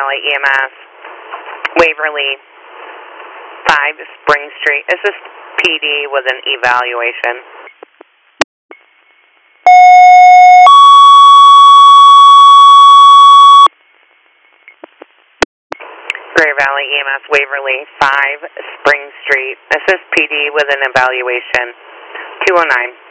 Valley EMS, Waverly, 5 Spring Street. Assist PD with an evaluation. Greater Valley EMS, Waverly, 5 Spring Street. Assist PD with an evaluation. 209.